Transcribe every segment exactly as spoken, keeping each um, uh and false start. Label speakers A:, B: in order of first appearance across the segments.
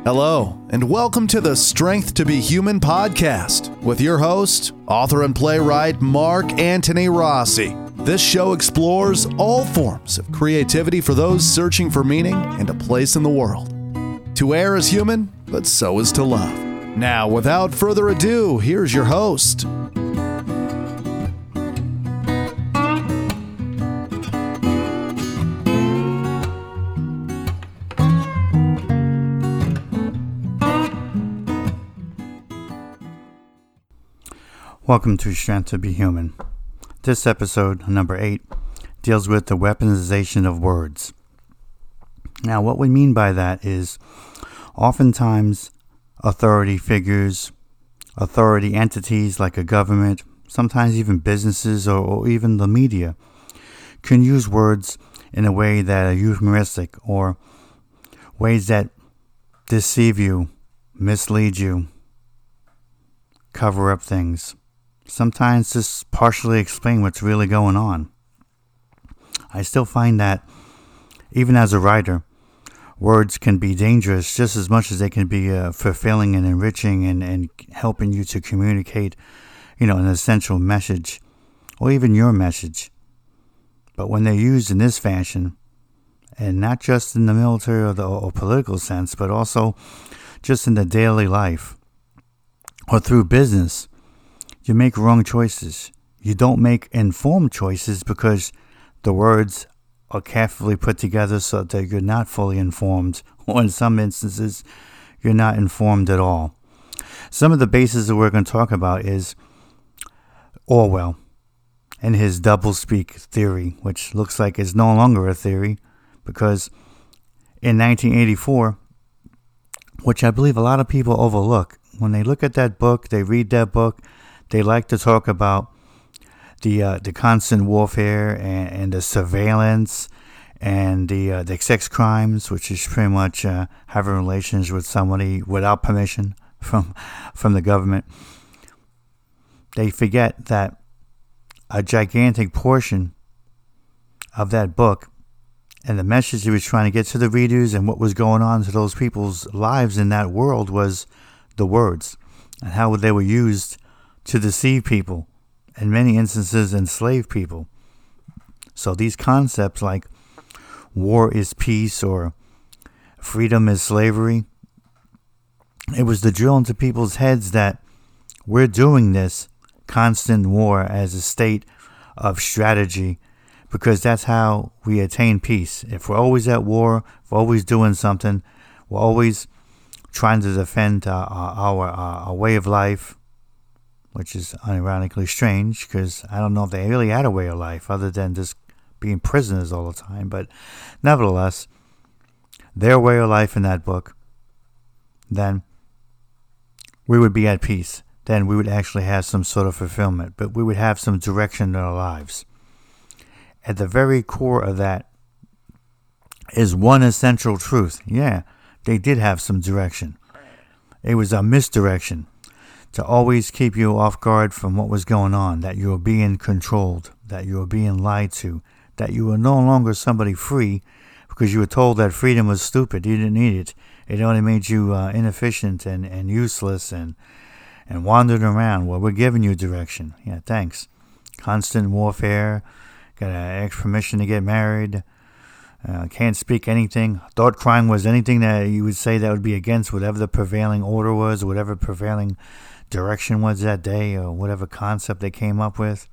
A: Hello, and welcome to the Strength to Be Human podcast with your host, author and playwright Mark Anthony Rossi. This show explores all forms of creativity for those searching for meaning and a place in the world. To err is human, but so is to love. Now, without further ado, here's your host.
B: Welcome to Strength to Be Human. This episode, number eight, deals with the weaponization of words. Now, what we mean by that is oftentimes authority figures, authority entities like a government, sometimes even businesses or, or even the media, can use words in a way that are humoristic or ways that deceive you, mislead you, cover up things. Sometimes just partially explain what's really going on. I still find that, even as a writer, words can be dangerous just as much as they can be uh, fulfilling and enriching and, and helping you to communicate, you know, an essential message or even your message. But when they're used in this fashion, and not just in the military or the or political sense, but also just in the daily life or through business, you make wrong choices. You don't make informed choices because the words are carefully put together so that you're not fully informed, or in some instances, you're not informed at all. Some of the bases that we're going to talk about is Orwell and his doublespeak theory, which looks like it's no longer a theory because in nineteen eighty-four, which I believe a lot of people overlook, when they look at that book, they read that book, they like to talk about the uh, the constant warfare and, and the surveillance and the uh, the sex crimes, which is pretty much uh, having relations with somebody without permission from from the government. They forget that a gigantic portion of that book and the message he was trying to get to the readers and what was going on to those people's lives in that world was the words and how they were used to deceive people, in many instances enslave people. So these concepts like war is peace or freedom is slavery, it was the drill into people's heads that we're doing this constant war as a state of strategy because that's how we attain peace. If we're always at war, if we're always doing something, we're always trying to defend uh, our, our, our way of life, which is ironically strange because I don't know if they really had a way of life other than just being prisoners all the time. But nevertheless, their way of life in that book, then we would be at peace. Then we would actually have some sort of fulfillment, but we would have some direction in our lives. At the very core of that is one essential truth. Yeah, they did have some direction. It was a misdirection. To always keep you off guard from what was going on, that you were being controlled, that you were being lied to, that you were no longer somebody free because you were told that freedom was stupid. You didn't need it. It only made you uh, inefficient and, and useless and and wandered around. Well, we're giving you direction. Yeah, thanks. Constant warfare, got to ask permission to get married, uh, can't speak anything. Thought crime was anything that you would say that would be against whatever the prevailing order was, whatever prevailing direction was that day or whatever concept they came up with.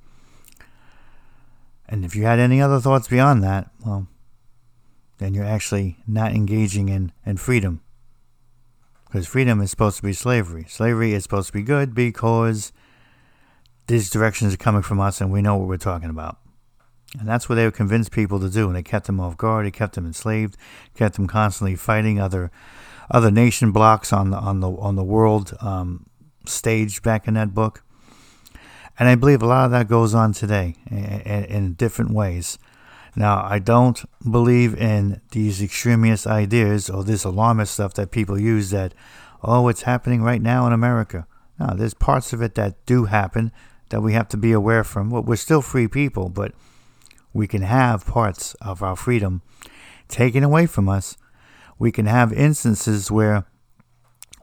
B: And if you had any other thoughts beyond that, well, then you're actually not engaging in, in freedom. Because freedom is supposed to be slavery. Slavery is supposed to be good because these directions are coming from us and we know what we're talking about. And that's what they would convince people to do. And they kept them off guard. They kept them enslaved, kept them constantly fighting other other nation blocks on the on the on the world um stage back in that book. And I believe a lot of that goes on today in, in, in different ways. Now, I don't believe in these extremist ideas or this alarmist stuff that people use that, oh, it's happening right now in America. No, there's parts of it that do happen that we have to be aware from. Well, we're still free people, but we can have parts of our freedom taken away from us. We can have instances where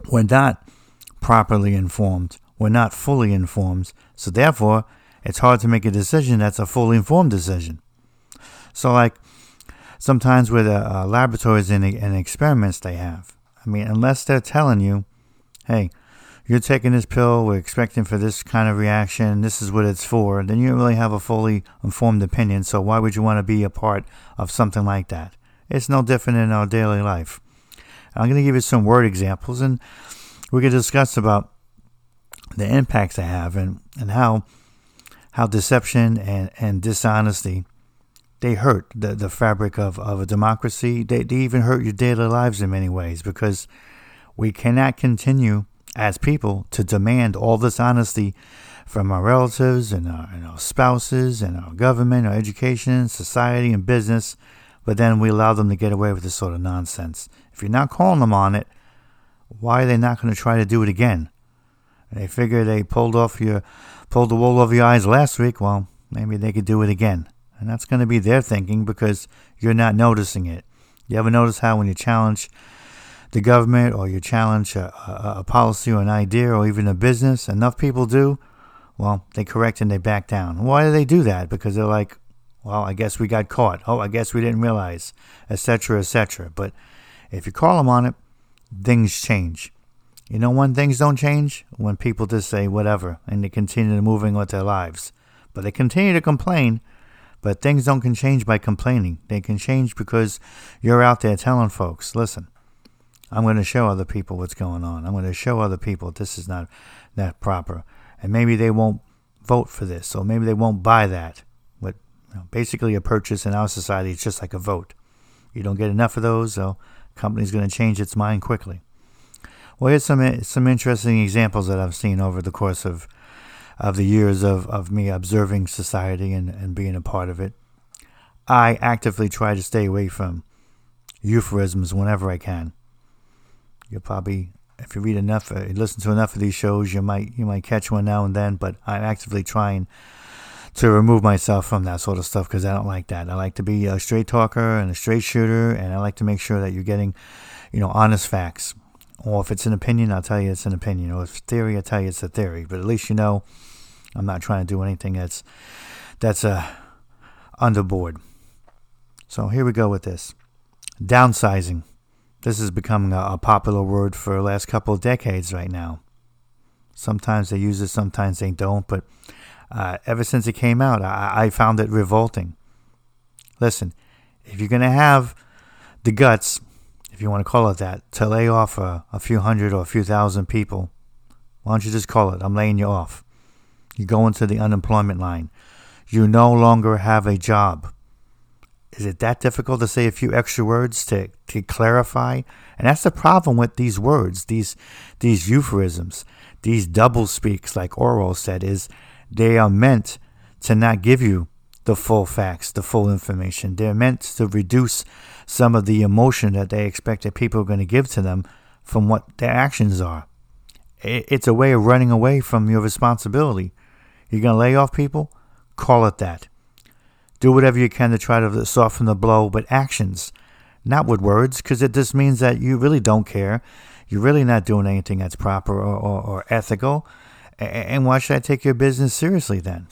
B: we're not properly informed. We're not fully informed. So therefore, it's hard to make a decision that's a fully informed decision. So like sometimes with uh, uh, laboratories and, and experiments they have, I mean, unless they're telling you, hey, you're taking this pill, we're expecting for this kind of reaction, this is what it's for, then you don't really have a fully informed opinion. So why would you want to be a part of something like that? It's no different in our daily life. I'm going to give you some word examples, and we can discuss about the impacts they have and, and how how deception and, and dishonesty, they hurt the, the fabric of, of a democracy. They, they even hurt your daily lives in many ways, because we cannot continue as people to demand all this honesty from our relatives and our, and our spouses and our government, our education, society, and business, but then we allow them to get away with this sort of nonsense. If you're not calling them on it, why are they not going to try to do it again? They figure they pulled off your, pulled the wool over your eyes last week. Well, maybe they could do it again. And that's going to be their thinking, because you're not noticing it. You ever notice how when you challenge the government or you challenge a, a, a policy or an idea or even a business, enough people do, well, they correct and they back down. Why do they do that? Because they're like, well, I guess we got caught. Oh, I guess we didn't realize, et cetera, et cetera. But if you call them on it, things change. You know when things don't change? When people just say whatever and they continue moving with their lives. But they continue to complain, but things don't can change by complaining. They can change because you're out there telling folks, listen, I'm going to show other people what's going on. I'm going to show other people this is not that proper. And maybe they won't vote for this, or maybe they won't buy that. But you know, basically a purchase in our society is just like a vote. You don't get enough of those, so the company's going to change its mind quickly. Well, here's some some interesting examples that I've seen over the course of of the years of, of me observing society and, and being a part of it. I actively try to stay away from euphemisms whenever I can. You'll probably, if you read enough, uh, listen to enough of these shows, you might you might catch one now and then, but I'm actively trying to remove myself from that sort of stuff, because I don't like that. I like to be a straight talker and a straight shooter, and I like to make sure that you're getting, you know, honest facts. Or if it's an opinion, I'll tell you it's an opinion. Or if it's theory, I'll tell you it's a theory. But at least you know I'm not trying to do anything that's that's uh, underboard. So here we go with this. Downsizing. This is becoming a, a popular word for the last couple of decades right now. Sometimes they use it, sometimes they don't. But uh, ever since it came out, I, I found it revolting. Listen, if you're going to have the guts, if you want to call it that, to lay off a, a few hundred or a few thousand people, why don't you just call it, I'm laying you off. You go into the unemployment line. You no longer have a job. Is it that difficult to say a few extra words to, to clarify? And that's the problem with these words, these these euphemisms, these double speaks, like Orwell said, is they are meant to not give you the full facts, the full information. They're meant to reduce some of the emotion that they expect that people are going to give to them from what their actions are. It's a way of running away from your responsibility. You're going to lay off people? Call it that. Do whatever you can to try to soften the blow, but actions, not with words, because it just means that you really don't care. You're really not doing anything that's proper or, or, or ethical. And why should I take your business seriously then?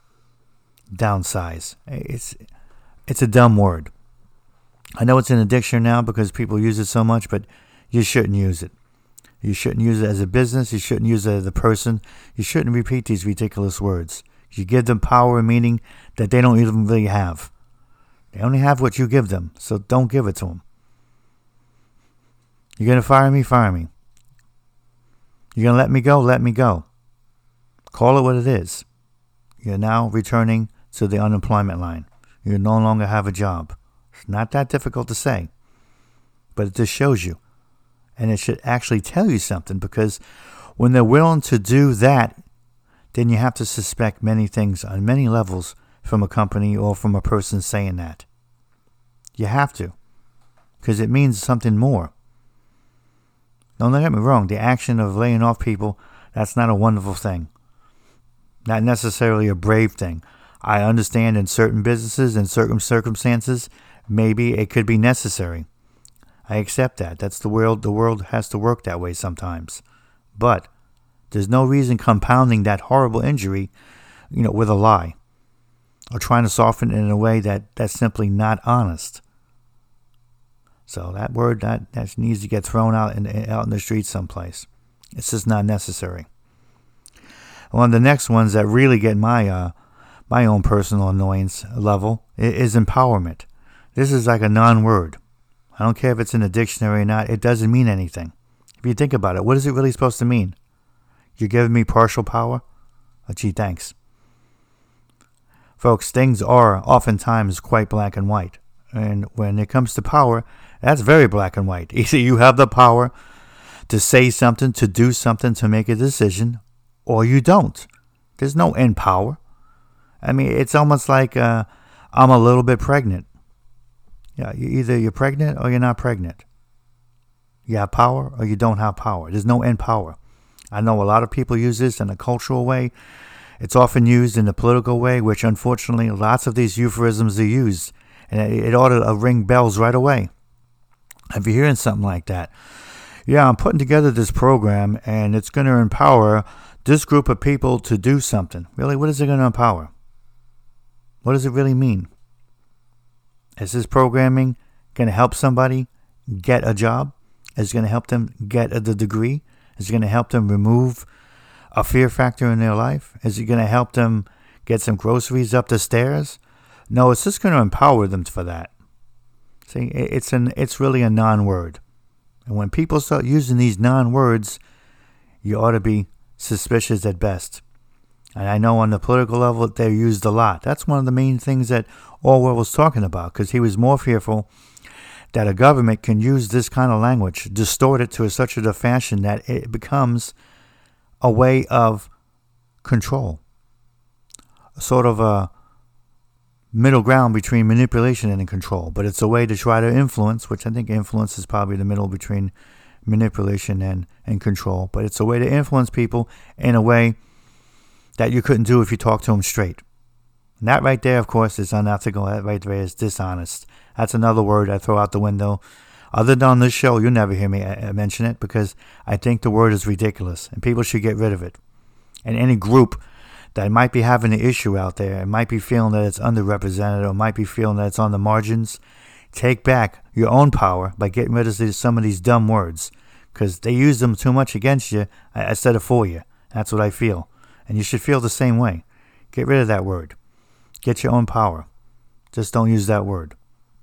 B: Downsize. It's it's a dumb word. I know it's in the dictionary now because people use it so much, but you shouldn't use it. You shouldn't use it as a business. You shouldn't use it as a person. You shouldn't repeat these ridiculous words. You give them power and meaning that they don't even really have. They only have what you give them, so don't give it to them. You're going to fire me? Fire me. You're going to let me go? Let me go. Call it what it is. You're now returning to the unemployment line. You no longer have a job. It's not that difficult to say, but it just shows you. And it should actually tell you something, because when they're willing to do that, then you have to suspect many things on many levels from a company or from a person saying that. You have to, because it means something more. Don't get me wrong, the action of laying off people, that's not a wonderful thing. Not necessarily a brave thing. I understand in certain businesses and certain circumstances, maybe it could be necessary. I accept that. That's the world. The world has to work that way sometimes. But there's no reason compounding that horrible injury, you know, with a lie or trying to soften it in a way that that's simply not honest. So that word that, that needs to get thrown out in out in the streets someplace. It's just not necessary. One of the next ones that really get my uh, my own personal annoyance level is empowerment. This is like a non-word. I don't care if it's in the dictionary or not. It doesn't mean anything. If you think about it, what is it really supposed to mean? You're giving me partial power? Oh, gee, thanks. Folks, things are oftentimes quite black and white. And when it comes to power, that's very black and white. Either you have the power to say something, to do something, to make a decision, or you don't. There's no end power. I mean, it's almost like uh, I'm a little bit pregnant. Yeah, you either you're pregnant or you're not pregnant. You have power or you don't have power. There's no end power. I know a lot of people use this in a cultural way. It's often used in a political way, which unfortunately lots of these euphemisms are used. And it ought to ring bells right away if you're hearing something like that. Yeah, I'm putting together this program and it's going to empower this group of people to do something. Really, what is it going to empower? What does it really mean? Is this programming going to help somebody get a job? Is it going to help them get a degree? Is it going to help them remove a fear factor in their life? Is it going to help them get some groceries up the stairs? No, it's just going to empower them for that. See, it's an it's really a non-word. And when people start using these non-words, you ought to be suspicious at best. And I know on the political level they're used a lot. That's one of the main things that Orwell was talking about, because he was more fearful that a government can use this kind of language, distort it to such a fashion that it becomes a way of control. A sort of a middle ground between manipulation and control. But it's a way to try to influence, which I think influence is probably the middle between manipulation and, and control. But it's a way to influence people in a way that you couldn't do if you talked to them straight. And that right there, of course, is unethical. That right there is dishonest. That's another word I throw out the window. Other than on this show, you'll never hear me mention it because I think the word is ridiculous and people should get rid of it. And any group that might be having an issue out there and might be feeling that it's underrepresented or might be feeling that it's on the margins, take back your own power by getting rid of these, some of these dumb words, because they use them too much against you instead of for you. That's what I feel. And you should feel the same way. Get rid of that word. Get your own power. Just don't use that word.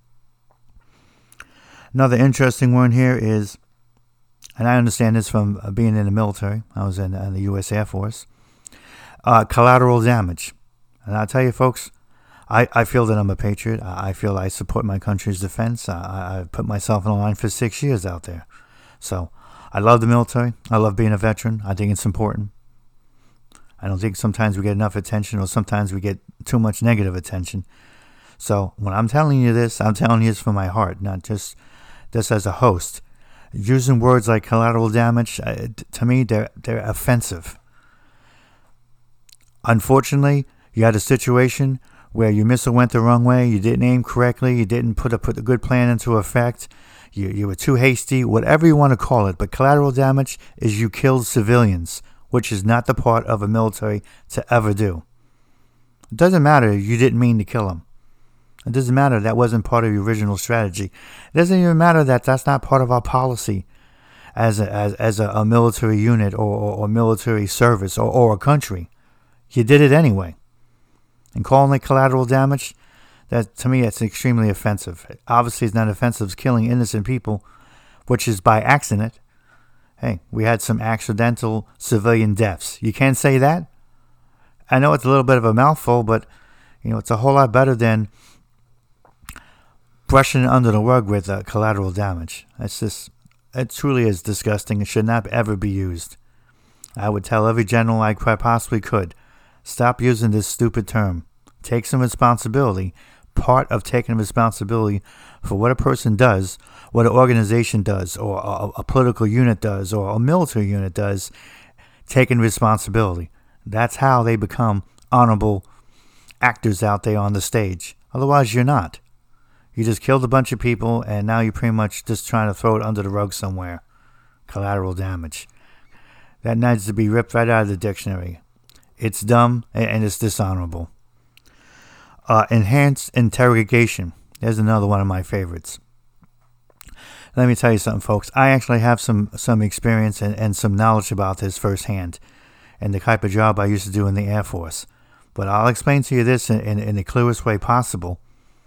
B: Another interesting one here is, and I understand this from being in the military. I was in, in the U S Air Force. Uh, collateral damage. And I'll tell you, folks, I, I feel that I'm a patriot. I, I feel I support my country's defense. I, I've put myself on the line for six years out there. So I love the military. I love being a veteran. I think it's important. I don't think sometimes we get enough attention or sometimes we get too much negative attention. So when I'm telling you this, I'm telling you this from my heart, not just this as a host. Using words like collateral damage, uh, to me, they're, they're offensive. Unfortunately, you had a situation where your missile went the wrong way, you didn't aim correctly, you didn't put a, put a good plan into effect, you, you were too hasty, whatever you want to call it. But collateral damage is you killed civilians, which is not the part of a military to ever do. It doesn't matter you didn't mean to kill them. It doesn't matter that wasn't part of your original strategy. It doesn't even matter that that's not part of our policy as a, as, as a, a military unit or, or, or military service or, or a country. You did it anyway. And calling it collateral damage, that to me, that's extremely offensive. Obviously, it's not offensive. It's killing innocent people, which is by accident. Hey, we had some accidental civilian deaths. You can't say that? I know it's a little bit of a mouthful, but you know it's a whole lot better than brushing it under the rug with uh, collateral damage. It's just, it truly is disgusting. It should not ever be used. I would tell every general I possibly could, stop using this stupid term. Take some responsibility. Part of taking responsibility for what a person does, what an organization does, or a, a political unit does, or a military unit does, taking responsibility. That's how they become honorable actors out there on the stage. Otherwise, you're not. You just killed a bunch of people, and now you're pretty much just trying to throw it under the rug somewhere. Collateral damage. That needs to be ripped right out of the dictionary. It's dumb, and it's dishonorable. Uh, enhanced interrogation. There's another one of my favorites. Let me tell you something, folks. I actually have some, some experience and, and some knowledge about this firsthand, and the type of job I used to do in the Air Force. But I'll explain to you this in, in, in the clearest way possible.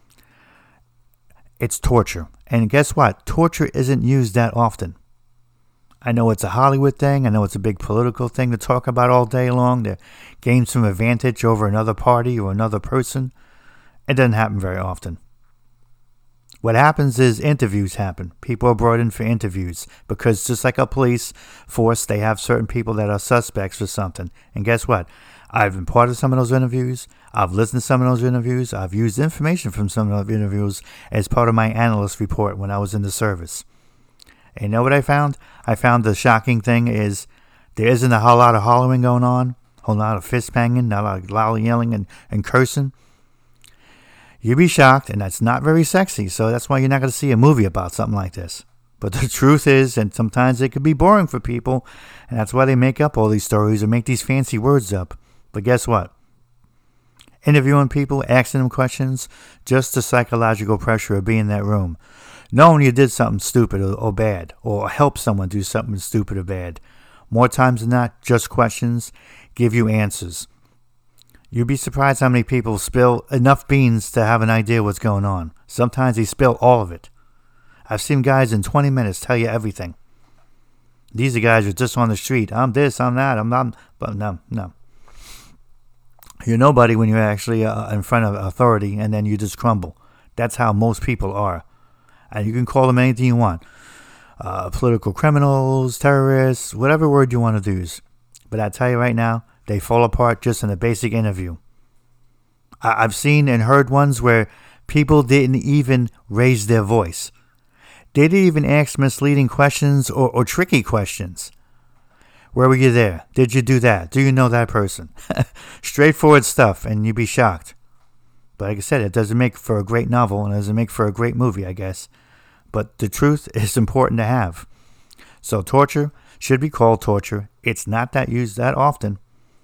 B: It's torture. And guess what? Torture isn't used that often. I know it's a Hollywood thing. I know it's a big political thing to talk about all day long, to gain some advantage over another party or another person. It doesn't happen very often. What happens is interviews happen. People are brought in for interviews because just like a police force, they have certain people that are suspects for something. And guess what? I've been part of some of those interviews. I've listened to some of those interviews. I've used information from some of those interviews as part of my analyst report when I was in the service. And you know what I found? I found the shocking thing is there isn't a whole lot of hollering going on, a whole lot of fist banging, not a lot of loud yelling and, and cursing. You'd be shocked, and that's not very sexy, so that's why you're not going to see a movie about something like this. But the truth is, and sometimes it could be boring for people, and that's why they make up all these stories and make these fancy words up. But guess what? Interviewing people, asking them questions, just the psychological pressure of being in that room. Knowing you did something stupid or, or bad, or help someone do something stupid or bad. More times than not, just questions give you answers. You'd be surprised how many people spill enough beans to have an idea what's going on. Sometimes they spill all of it. I've seen guys in twenty minutes tell you everything. These are guys who are just on the street. I'm this, I'm that, I'm not. But no, no. You're nobody when you're actually uh, in front of authority, and then you just crumble. That's how most people are. And you can call them anything you want. Uh, political criminals, terrorists, whatever word you want to use. But I tell you right now, they fall apart just in a basic interview. I- I've seen and heard ones where people didn't even raise their voice. They didn't even ask misleading questions or, or tricky questions. Where were you there? Did you do that? Do you know that person? Straightforward stuff, and you'd be shocked. But like I said, it doesn't make for a great novel, and it doesn't make for a great movie, I guess. But the truth is important to have. So torture should be called torture. It's not that used that often.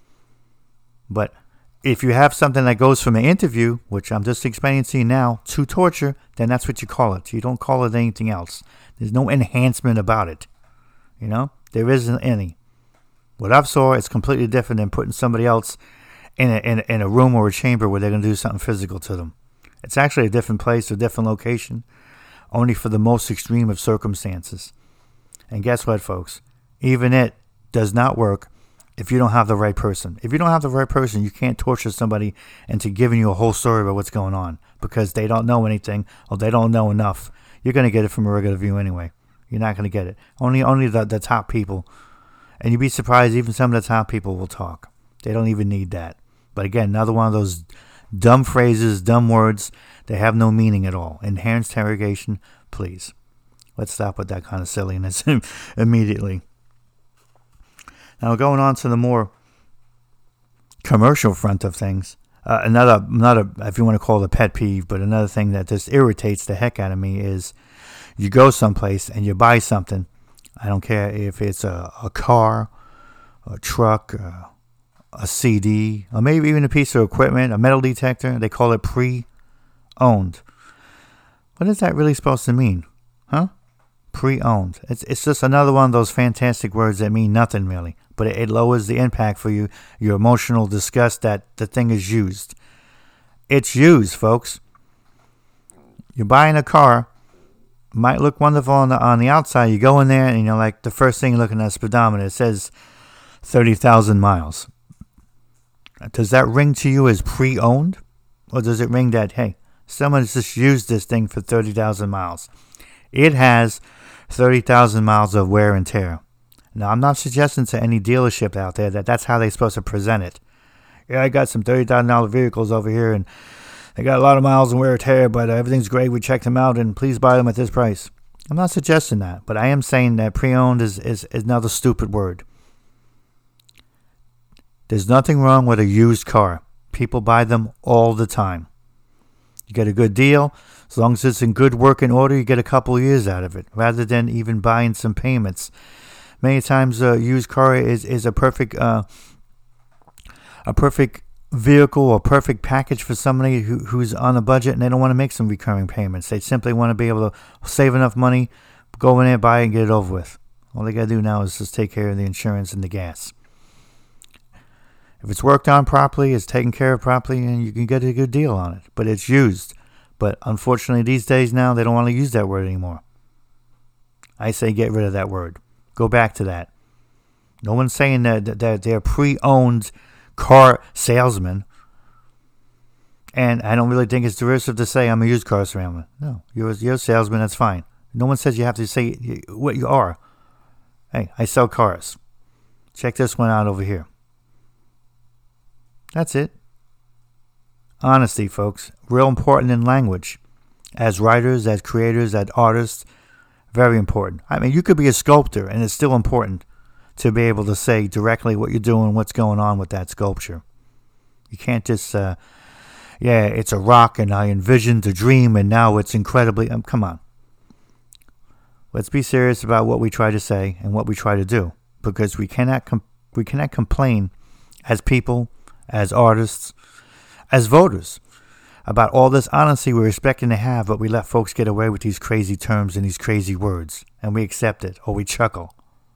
B: But if you have something that goes from an interview, which I'm just explaining to you now, to torture, then that's what you call it. You don't call it anything else. There's no enhancement about it. You know? There isn't any. What I've saw is completely different than putting somebody else in a, in a, in a room or a chamber where they're going to do something physical to them. It's actually a different place, a different location, only for the most extreme of circumstances. And guess what, folks? Even it does not work if you don't have the right person. If you don't have the right person, you can't torture somebody into giving you a whole story about what's going on because they don't know anything or they don't know enough. You're going to get it from a regular view anyway. You're not going to get it. Only only the, the top people. And you'd be surprised even some of the top people will talk. They don't even need that. But again, another one of those dumb phrases, dumb words. They have no meaning at all. Enhanced interrogation, please. Let's stop with that kind of silliness immediately. Now going on to the more commercial front of things. Uh, another, another, if you want to call it a pet peeve, but another thing that just irritates the heck out of me is you go someplace and you buy something. I don't care if it's a, a car, a truck, a, a C D, or maybe even a piece of equipment, a metal detector. They call it pre-owned. What is that really supposed to mean? Huh? Pre-owned. It's it's just another one of those fantastic words that mean nothing really. But it, it lowers the impact for you, your emotional disgust that the thing is used. It's used, folks. You're buying a car. Might look wonderful on the on the outside. You go in there and, you know, like the first thing you're looking at, speedometer, it says thirty thousand miles. Does that ring to you as pre-owned? Or does it ring that, hey, someone's just used this thing for thirty thousand miles? It has thirty thousand miles of wear and tear. Now, I'm not suggesting to any dealership out there that that's how they're supposed to present it. Yeah, I got some thirty thousand dollars vehicles over here, and they got a lot of miles and wear and tear, but uh, everything's great. We checked them out, and please buy them at this price. I'm not suggesting that, but I am saying that pre-owned is, is, is another stupid word. There's nothing wrong with a used car. People buy them all the time. You get a good deal. As long as it's in good working order, you get a couple of years out of it, rather than even buying some payments. Many times, a used car is, is a perfect uh, a perfect vehicle or perfect package for somebody who, who's on a budget and they don't want to make some recurring payments. They simply want to be able to save enough money, go in there, buy it, and get it over with. All they got to do now is just take care of the insurance and the gas. If it's worked on properly, it's taken care of properly, and you can get a good deal on it. But it's used. But unfortunately, these days now, they don't want to use that word anymore. I say get rid of that word. Go back to that. No one's saying that, that they're pre-owned car salesmen. And I don't really think it's derisive to say I'm a used car salesman. No, you're, you're a salesman, that's fine. No one says you have to say what you are. Hey, I sell cars. Check this one out over here. That's it. Honesty, folks. Real important in language. As writers, as creators, as artists, very important. I mean, you could be a sculptor, and it's still important to be able to say directly what you're doing, what's going on with that sculpture. You can't just, uh, yeah, it's a rock, and I envisioned a dream, and now it's incredibly, um, come on. Let's be serious about what we try to say and what we try to do, because we cannot com- we cannot complain as people, as artists, as voters, about all this honesty we're expecting to have, but we let folks get away with these crazy terms and these crazy words, and we accept it, or we chuckle,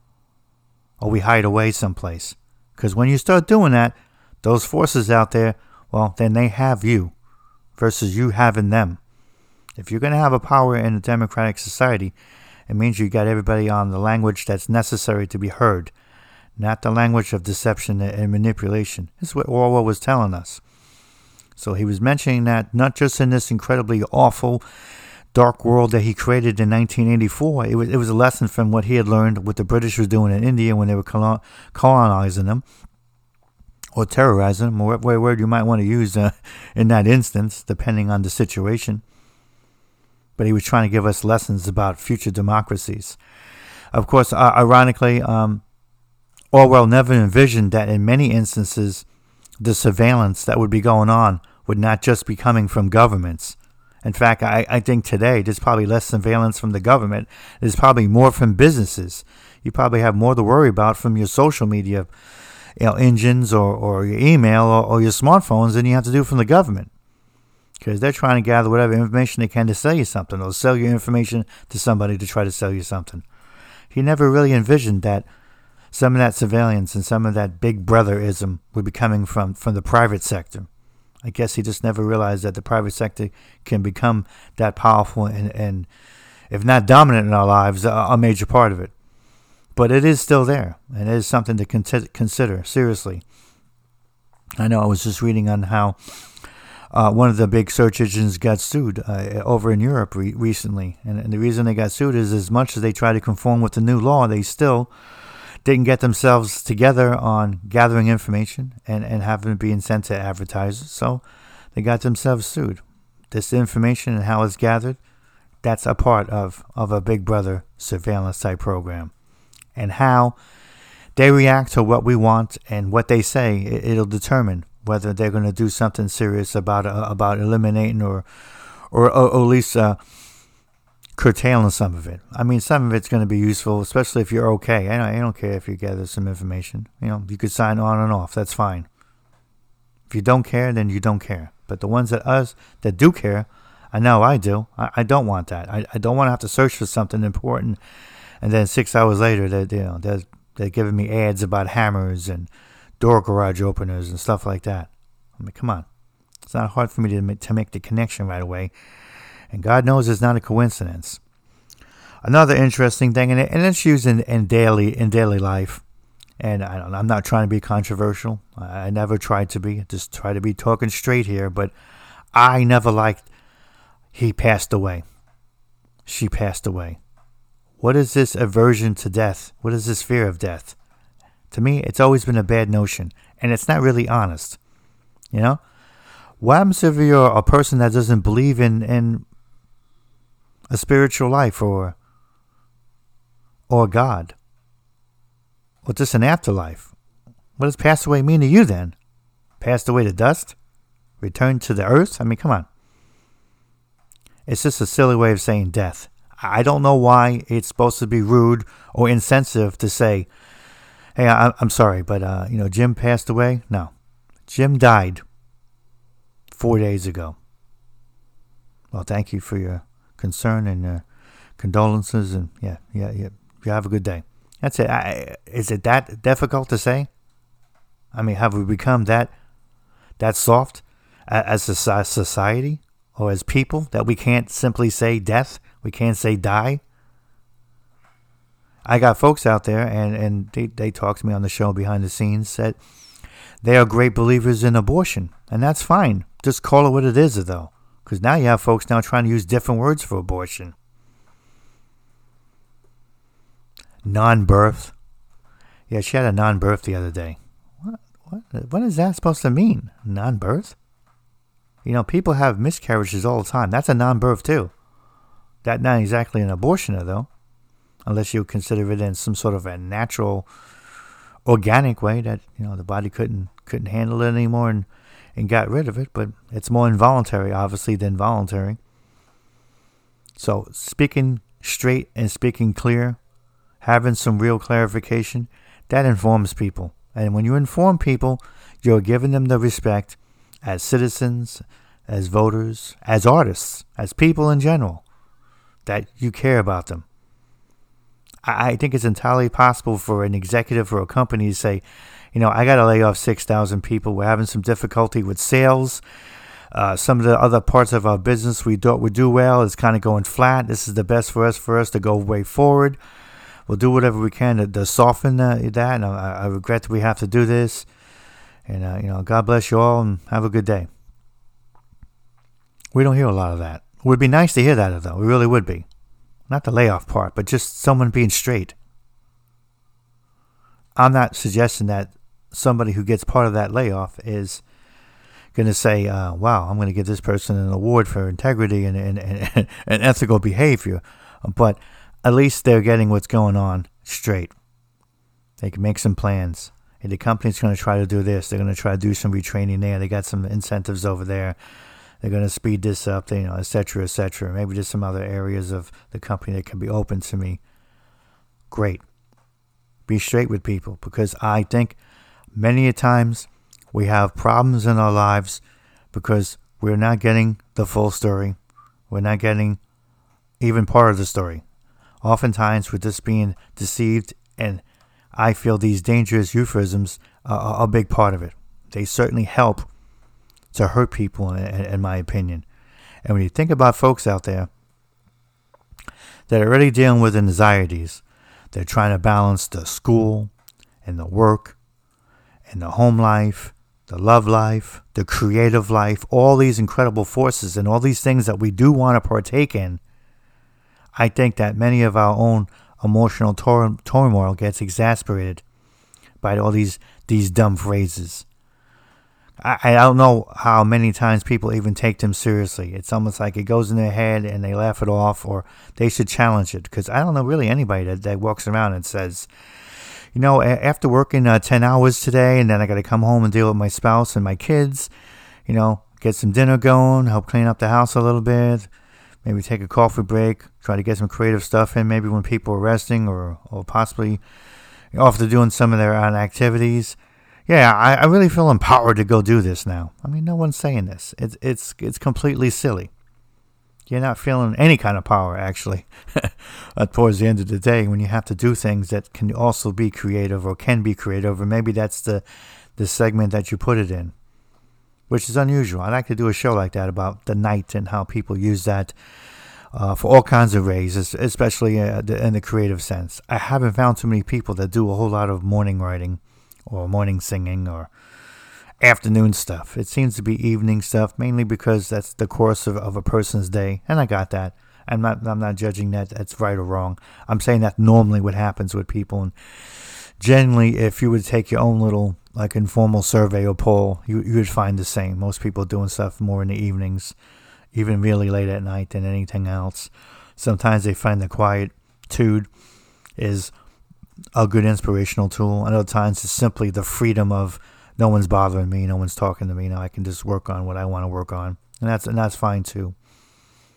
B: or we hide away someplace. Because when you start doing that, those forces out there, well, then they have you versus you having them. If you're going to have a power in a democratic society, it means you got everybody on the language that's necessary to be heard, not the language of deception and manipulation. This is what Orwell was telling us. So he was mentioning that not just in this incredibly awful, dark world that he created in nineteen eighty-four. It was it was a lesson from what he had learned, what the British was doing in India when they were colonizing them, or terrorizing them, or whatever word you might want to use uh, in that instance, depending on the situation. But he was trying to give us lessons about future democracies. Of course, uh, ironically, um, Orwell never envisioned that in many instances, the surveillance that would be going on would not just be coming from governments. In fact, I, I think today there's probably less surveillance from the government. There's probably more from businesses. You probably have more to worry about from your social media, you know, engines or, or your email or, or your smartphones than you have to do from the government. Because they're trying to gather whatever information they can to sell you something, or sell your information to somebody to try to sell you something. He never really envisioned that some of that surveillance and some of that big brotherism would be coming from, from the private sector. I guess he just never realized that the private sector can become that powerful and, and if not dominant in our lives, a, a major part of it. But it is still there, and it is something to con- consider, seriously. I know I was just reading on how Uh, one of the big search engines got sued uh, over in Europe re- recently. And, and the reason they got sued is as much as they try to conform with the new law, they still didn't get themselves together on gathering information and, and having it being sent to advertisers. So they got themselves sued. This information and how it's gathered, that's a part of, of a Big Brother surveillance type program. And how they react to what we want and what they say, it, it'll determine whether they're going to do something serious about uh, about eliminating or, or, or at least uh, curtailing some of it. I mean, some of it's going to be useful, especially if you're okay. I don't, I don't care if you gather some information. You know, you could sign on and off. That's fine. If you don't care, then you don't care. But the ones that us that do care, I know I do. I, I don't want that. I, I don't want to have to search for something important, and then six hours later, they you know they're they're giving me ads about hammers and door garage openers and stuff like that. I mean, come on. It's not hard for me to make, to make the connection right away. And God knows it's not a coincidence. Another interesting thing, and, it, and it's used in, in daily in daily life, and I don't, I'm not trying to be controversial. I, I never tried to be. I just try to be talking straight here, but I never liked he passed away. She passed away. What is this aversion to death? What is this fear of death? To me, it's always been a bad notion, and it's not really honest. You know? What happens if you're a person that doesn't believe in, in a spiritual life or or God? Or just an afterlife? What does pass away mean to you then? Passed away to dust? Returned to the earth? I mean, come on. It's just a silly way of saying death. I don't know why it's supposed to be rude or insensitive to say, hey, I, I'm sorry, but, uh, you know, Jim passed away. No. Jim died four days ago. Well, thank you for your concern and uh, condolences. And, yeah, yeah, yeah. You have a good day. That's it. I, is it that difficult to say? I mean, have we become that that soft as a society or as people that we can't simply say death? We can't say die? I got folks out there, and, and they, they talk to me on the show behind the scenes, that they are great believers in abortion. And that's fine. Just call it what it is, though. Because now you have folks now trying to use different words for abortion. Non-birth. Yeah, she had a non-birth the other day. What? What? What is that supposed to mean? Non-birth? You know, people have miscarriages all the time. That's a non-birth too. That's not exactly an abortion, though. Unless you consider it in some sort of a natural, organic way that, you know, the body couldn't couldn't handle it anymore and, and got rid of it. But it's more involuntary, obviously, than voluntary. So speaking straight and speaking clear, having some real clarification, that informs people. And when you inform people, you're giving them the respect as citizens, as voters, as artists, as people in general, that you care about them. I think it's entirely possible for an executive or a company to say, you know, I got to lay off six thousand people. We're having some difficulty with sales. Uh, some of the other parts of our business we thought would do well is kind of going flat. This is the best for us for us to go way forward. We'll do whatever we can to, to soften uh, that. And I, I regret that we have to do this. And, uh, you know, God bless you all and have a good day. We don't hear a lot of that. It would be nice to hear that, though. It really would be. Not the layoff part, but just someone being straight. I'm not suggesting that somebody who gets part of that layoff is going to say, uh, wow, I'm going to give this person an award for integrity and, and, and, and ethical behavior. But at least they're getting what's going on straight. They can make some plans. If the company's going to try to do this, they're going to try to do some retraining there. They got some incentives over there. They're going to speed this up, you know, et cetera, et cetera. Maybe just some other areas of the company that can be open to me. Great. Be straight with people, because I think many a times we have problems in our lives because we're not getting the full story. We're not getting even part of the story. Oftentimes we're just being deceived, and I feel these dangerous euphemisms are a big part of it. They certainly help to hurt people, in, in my opinion. And when you think about folks out there that are already dealing with anxieties, they're trying to balance the school and the work and the home life, the love life, the creative life, all these incredible forces and all these things that we do want to partake in. I think that many of our own emotional tor- turmoil gets exasperated by all these, these dumb phrases. I, I don't know how many times people even take them seriously. It's almost like it goes in their head and they laugh it off, or they should challenge it. Because I don't know really anybody that, that walks around and says, you know, after working uh, ten hours today, and then I got to come home and deal with my spouse and my kids, you know, get some dinner going, help clean up the house a little bit, maybe take a coffee break, try to get some creative stuff in, maybe when people are resting, or, or possibly after doing some of their own activities. Yeah, I, I really feel empowered to go do this now. I mean, no one's saying this. It's it's it's completely silly. You're not feeling any kind of power, actually, towards the end of the day, when you have to do things that can also be creative or can be creative, or maybe that's the, the segment that you put it in, which is unusual. I'd like to do a show like that about the night and how people use that uh, for all kinds of ways, especially uh, in the creative sense. I haven't found too many people that do a whole lot of morning writing or morning singing or afternoon stuff. It seems to be evening stuff, mainly because that's the course of, of a person's day, and I got that. I'm not I'm not judging that that's right or wrong. I'm saying that normally what happens with people, and generally, if you would take your own little like informal survey or poll, you you would find the same. Most people doing stuff more in the evenings, even really late at night, than anything else. Sometimes they find the quietude is a good inspirational tool, and other times it's simply the freedom of no one's bothering me, no one's talking to me. Now I can just work on what I want to work on, and that's and that's fine too.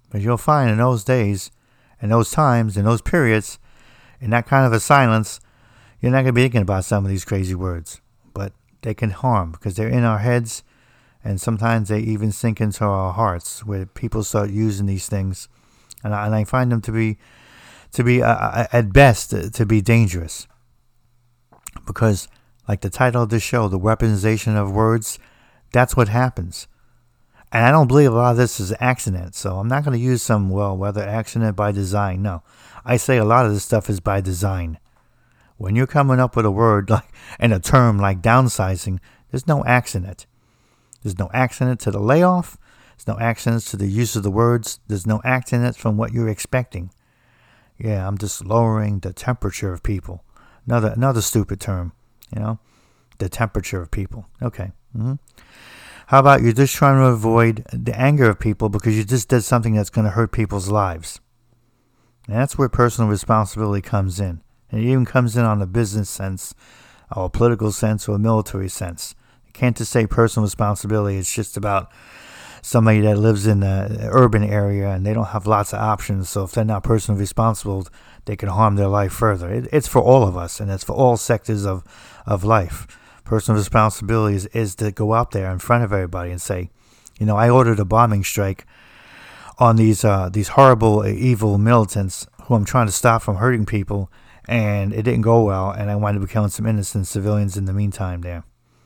B: But you'll find in those days, in those times, in those periods, in that kind of a silence, you're not going to be thinking about some of these crazy words. But they can harm because they're in our heads, and sometimes they even sink into our hearts where people start using these things. And I, and I find them to be, to be uh, at best, uh, to be dangerous. Because, like the title of this show, the weaponization of words, that's what happens. And I don't believe a lot of this is accident, so I'm not going to use some, well, whether accident by design. No, I say a lot of this stuff is by design. When you're coming up with a word like and a term like downsizing, there's no accident. There's no accident to the layoff. There's no accidents to the use of the words. There's no accident from what you're expecting. Yeah, I'm just lowering the temperature of people. Another another stupid term, you know, the temperature of people. Okay. Mm-hmm. How about you're just trying to avoid the anger of people because you just did something that's going to hurt people's lives? And that's where personal responsibility comes in. And it even comes in on a business sense, or a political sense, or a military sense. You can't just say personal responsibility. It's just about somebody that lives in an urban area and they don't have lots of options. So if they're not personally responsible, they can harm their life further. It, it's for all of us, and it's for all sectors of, of life. Personal responsibility is, is to go out there in front of everybody and say, you know, I ordered a bombing strike on these uh, these horrible, evil militants who I'm trying to stop from hurting people, and it didn't go well, and I wanted to kill some innocent civilians in the meantime there.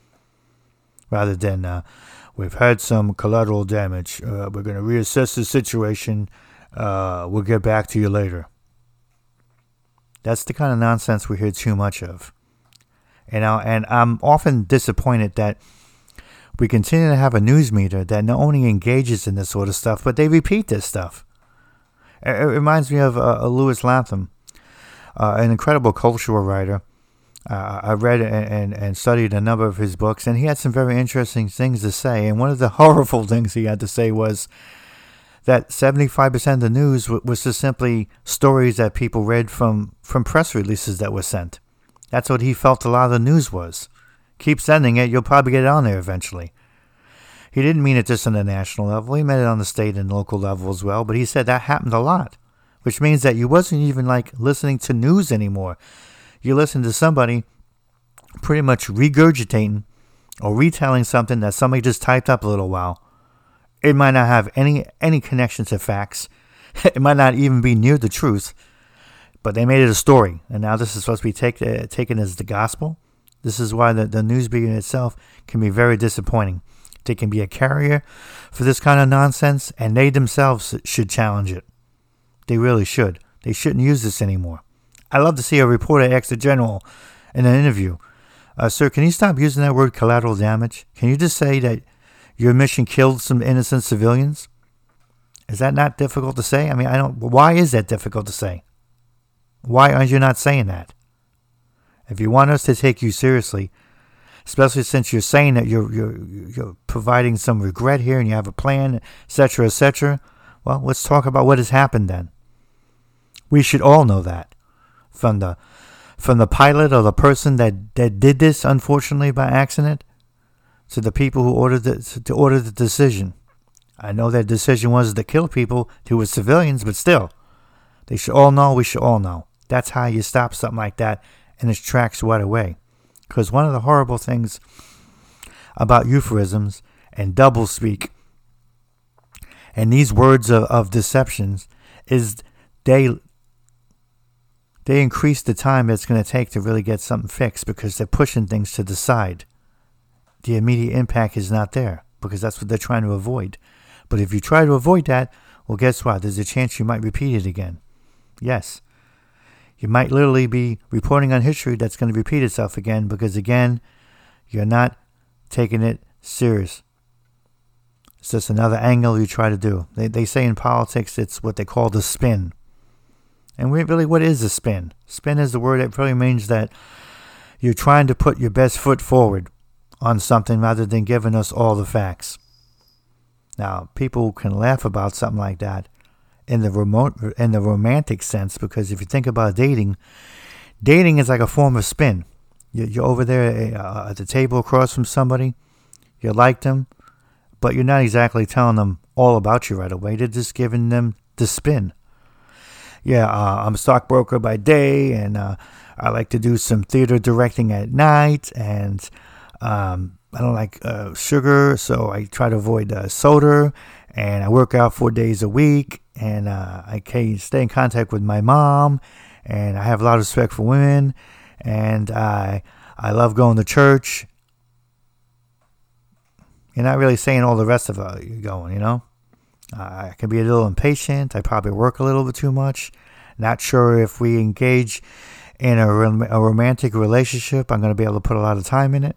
B: Rather than, uh, we've had some collateral damage, uh, we're going to reassess the situation, uh, we'll get back to you later. That's the kind of nonsense we hear too much of. You know, and I'm often disappointed that we continue to have a news media that not only engages in this sort of stuff, but they repeat this stuff. It, it reminds me of uh, Lewis Latham, uh, an incredible cultural writer. Uh, I read and, and, and studied a number of his books, and he had some very interesting things to say. And one of the horrible things he had to say was that seventy-five percent of the news w- was just simply stories that people read from, from press releases that were sent. That's what he felt a lot of the news was. Keep sending it, you'll probably get it on there eventually. He didn't mean it just on the national level. He meant it on the state and local level as well. But he said that happened a lot, which means that you wasn't even like listening to news anymore. You listened to somebody pretty much regurgitating or retelling something that somebody just typed up a little while. It might not have any any connection to facts. It might not even be near the truth. But they made it a story, and now this is supposed to be take, uh, taken as the gospel. This is why the, the news media itself can be very disappointing. They can be a carrier for this kind of nonsense, and they themselves should challenge it. They really should. They shouldn't use this anymore. I love to see a reporter ask the general in an interview, uh, sir, can you stop using that word collateral damage? Can you just say that your mission killed some innocent civilians? Is that not difficult to say? I mean, I don't. Why is that difficult to say? Why aren't you not saying that? If you want us to take you seriously, especially since you're saying that you're you're you're providing some regret here and you have a plan, et cetera, et cetera, well, let's talk about what has happened then. We should all know that. From the from the pilot or the person that, that did this, unfortunately, by accident, to the people who ordered the, to order the decision. I know that decision was to kill people who were civilians, but still, they should all know, we should all know. That's how you stop something like that in its tracks right away. Because one of the horrible things about euphemisms and doublespeak and these words of, of deceptions is they they increase the time it's going to take to really get something fixed because they're pushing things to the side. The immediate impact is not there because that's what they're trying to avoid. But if you try to avoid that, well, guess what? There's a chance you might repeat it again. Yes. You might literally be reporting on history that's going to repeat itself again because, again, you're not taking it serious. It's just another angle you try to do. They they say in politics it's what they call the spin. And really, what is a spin? Spin is the word that really means that you're trying to put your best foot forward on something rather than giving us all the facts. Now, people can laugh about something like that in the remote, in the romantic sense, because if you think about dating, dating is like a form of spin. You're over there uh, at the table across from somebody, you like them, but you're not exactly telling them all about you right away. They're just giving them the spin. Yeah, uh, I'm a stockbroker by day, and uh, I like to do some theater directing at night, and um, I don't like uh, sugar, so I try to avoid uh, soda, and I work out four days a week, and uh, I can stay in contact with my mom, and I have a lot of respect for women, and I I love going to church. You're not really saying all the rest of it you're going, you know? Uh, I can be a little impatient. I probably work a little bit too much. Not sure if we engage in a, rom- a romantic relationship, I'm going to be able to put a lot of time in it.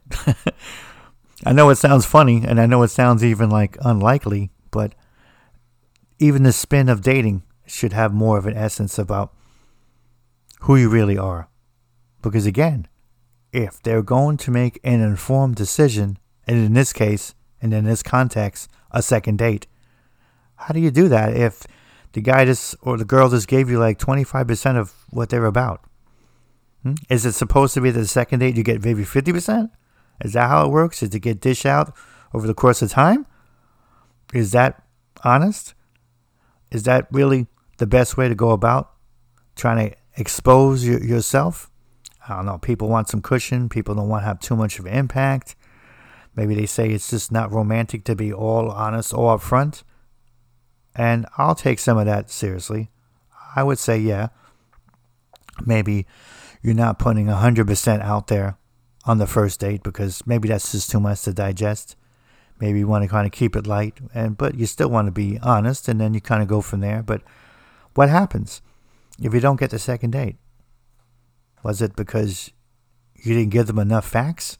B: I know it sounds funny, and I know it sounds even like unlikely, but even the spin of dating should have more of an essence about who you really are. Because again, if they're going to make an informed decision, and in this case, and in this context, a second date, how do you do that if the guy just or the girl just gave you like twenty-five percent of what they're about? Hmm? Is it supposed to be that the second date you get maybe fifty percent? Is that how it works? Is it get dished out over the course of time? Is that honest? Is that really the best way to go about trying to expose your, yourself? I don't know. People want some cushion. People don't want to have too much of an impact. Maybe they say it's just not romantic to be all honest, all upfront. And I'll take some of that seriously. I would say, yeah, maybe you're not putting one hundred percent out there on the first date because maybe that's just too much to digest. Maybe you want to kind of keep it light, and but you still want to be honest, and then you kind of go from there. But what happens if you don't get the second date? Was it because you didn't give them enough facts?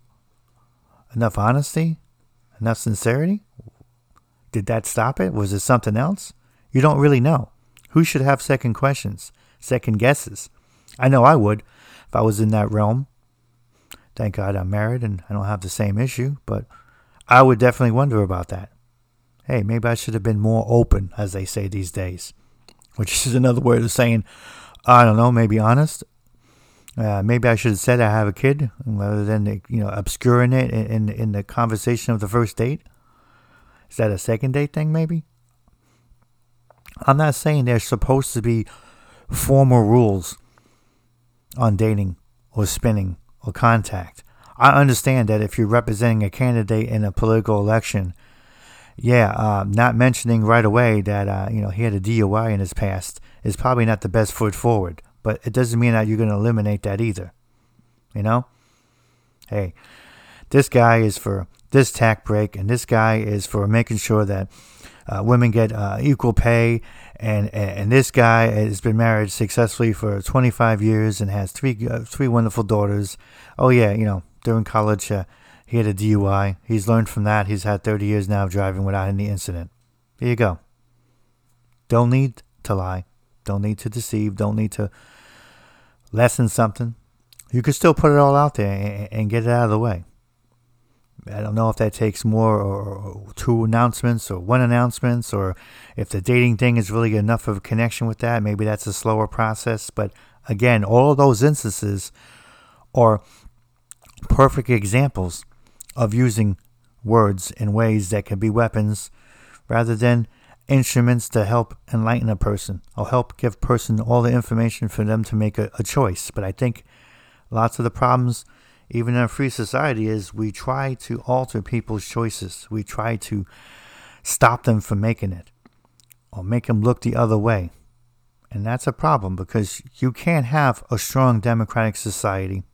B: Enough honesty? Enough sincerity? Did that stop it? Was it something else? You don't really know. Who should have second questions, second guesses? I know I would if I was in that realm. Thank God I'm married and I don't have the same issue, but I would definitely wonder about that. Hey, maybe I should have been more open, as they say these days, which is another word of saying, I don't know, maybe honest. Uh, maybe I should have said I have a kid rather than, you know, obscuring it in, in, in the conversation of the first date. Is that a second date thing, maybe? I'm not saying there's supposed to be formal rules on dating or spinning or contact. I understand that if you're representing a candidate in a political election, yeah, uh, not mentioning right away that uh, you know he had a D U I in his past is probably not the best foot forward. But it doesn't mean that you're going to eliminate that either. You know? Hey, this guy is for this tax break, and this guy is for making sure that uh, women get uh, equal pay, and, and and this guy has been married successfully for twenty-five years and has three uh, three wonderful daughters. Oh yeah, you know, during college uh, he had a D U I. He's learned from that. He's had thirty years now of driving without any incident. There you go. Don't need to lie. Don't need to deceive. Don't need to lessen something. You could still put it all out there and, and get it out of the way. I don't know if that takes more or, or two announcements or one announcement, or if the dating thing is really enough of a connection with that. Maybe that's a slower process. But again, all of those instances are perfect examples of using words in ways that can be weapons rather than instruments to help enlighten a person or help give a person all the information for them to make a, a choice. But I think lots of the problems, even in a free society, is we try to alter people's choices. We try to stop them from making it or make them look the other way. And that's a problem, because you can't have a strong democratic society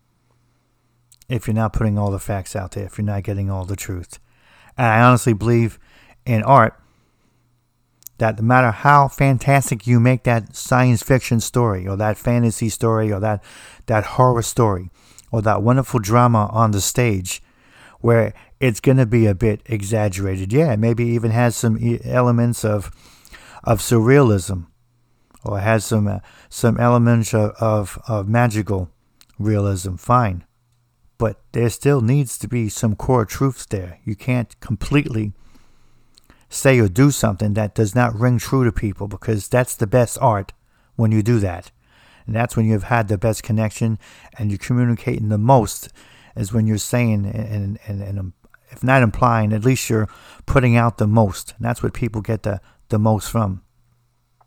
B: if you're not putting all the facts out there, if you're not getting all the truth. And I honestly believe in art that no matter how fantastic you make that science fiction story or that fantasy story or that, that horror story or that wonderful drama on the stage where it's going to be a bit exaggerated. Yeah, maybe even has some elements of of surrealism, or has some uh, some elements of, of, of magical realism. Fine. But there still needs to be some core truths there. You can't completely say or do something that does not ring true to people, because that's the best art when you do that. And that's when you've had the best connection and you're communicating the most, is when you're saying and, and, and if not implying, at least you're putting out the most. And that's what people get the, the most from.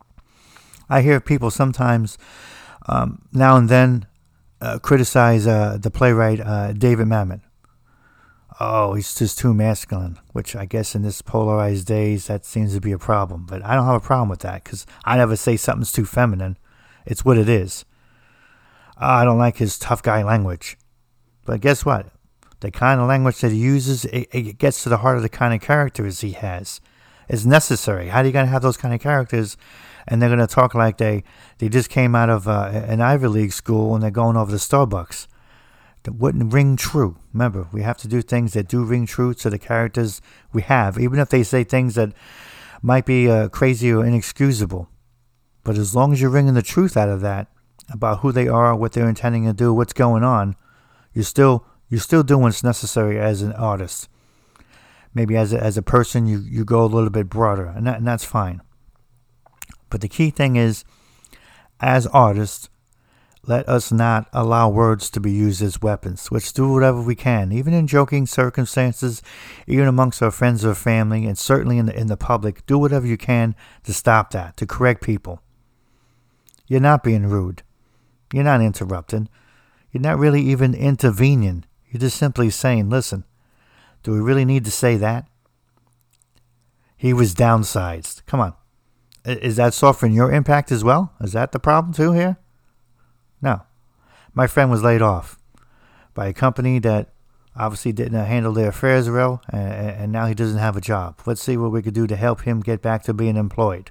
B: I hear people sometimes, um, now and then, uh, criticize uh, the playwright uh, David Mamet. Oh, he's just too masculine, which I guess in this polarized days, that seems to be a problem. But I don't have a problem with that, because I never say something's too feminine. It's what it is. Uh, I don't like his tough guy language. But guess what? The kind of language that he uses, it, it gets to the heart of the kind of characters he has. It's necessary. How are you going to have those kind of characters, and they're going to talk like they, they just came out of uh, an Ivy League school and they're going over to Starbucks? That wouldn't ring true. Remember, we have to do things that do ring true to the characters we have, even if they say things that might be uh, crazy or inexcusable. But as long as you're ringing the truth out of that, about who they are, what they're intending to do, what's going on, you're still you're still doing what's necessary as an artist. Maybe as a, as a person, you, you go a little bit broader, and, that, and that's fine. But the key thing is, as artists, let us not allow words to be used as weapons. Let's do whatever we can, even in joking circumstances, even amongst our friends or family, and certainly in the, in the public. Do whatever you can to stop that, to correct people. You're not being rude. You're not interrupting. You're not really even intervening. You're just simply saying, listen, do we really need to say that? He was downsized. Come on. Is that softening your impact as well? Is that the problem too here? No. My friend was laid off by a company that obviously didn't handle their affairs well, and now he doesn't have a job. Let's see what we could do to help him get back to being employed.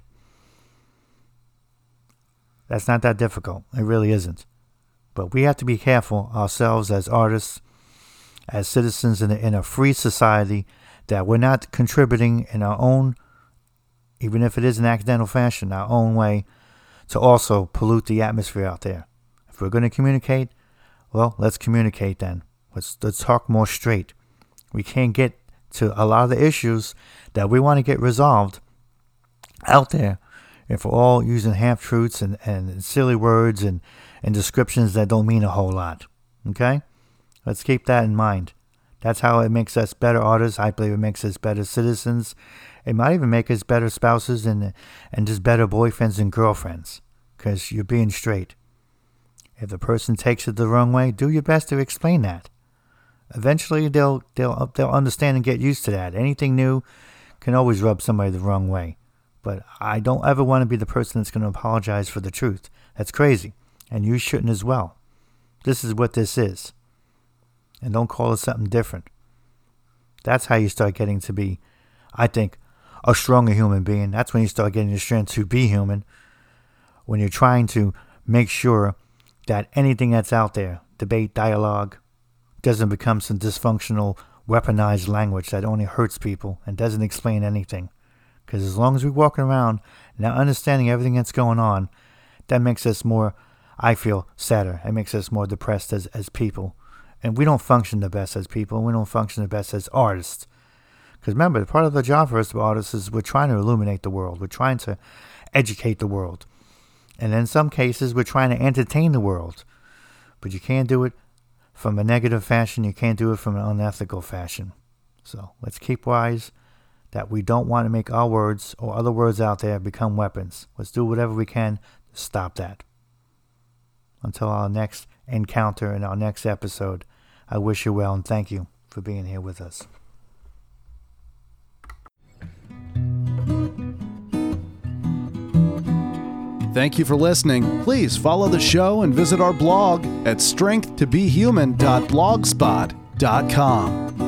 B: That's not that difficult. It really isn't. But we have to be careful ourselves as artists, as citizens in a, in a free society, that we're not contributing in our own, even if it is in accidental fashion, our own way, to also pollute the atmosphere out there. If we're going to communicate, well, let's communicate then. Let's, let's talk more straight. We can't get to a lot of the issues that we want to get resolved out there if we're all using half-truths and, and silly words and, and descriptions that don't mean a whole lot. Okay? Let's keep that in mind. That's how it makes us better artists. I believe it makes us better citizens. It might even make us better spouses and and just better boyfriends and girlfriends, because you're being straight. If the person takes it the wrong way, do your best to explain that. Eventually, they'll they'll they'll understand and get used to that. Anything new can always rub somebody the wrong way. But I don't ever want to be the person that's going to apologize for the truth. That's crazy. And you shouldn't as well. This is what this is. And don't call it something different. That's how you start getting to be, I think, a stronger human being. That's when you start getting the strength to be human. When you're trying to make sure that anything that's out there, debate, dialogue, doesn't become some dysfunctional, weaponized language that only hurts people and doesn't explain anything. Because as long as we're walking around now understanding everything that's going on, that makes us more, I feel, sadder. It makes us more depressed as, as people. And we don't function the best as people. We don't function the best as artists. Because remember, part of the job for us as artists is we're trying to illuminate the world. We're trying to educate the world. And in some cases, we're trying to entertain the world. But you can't do it from a negative fashion. You can't do it from an unethical fashion. So let's keep wise that we don't want to make our words or other words out there become weapons. Let's do whatever we can to stop that. Until our next encounter in our next episode, I wish you well and thank you for being here with us.
A: Thank you for listening. Please follow the show and visit our blog at strength to be human dot blogspot dot com.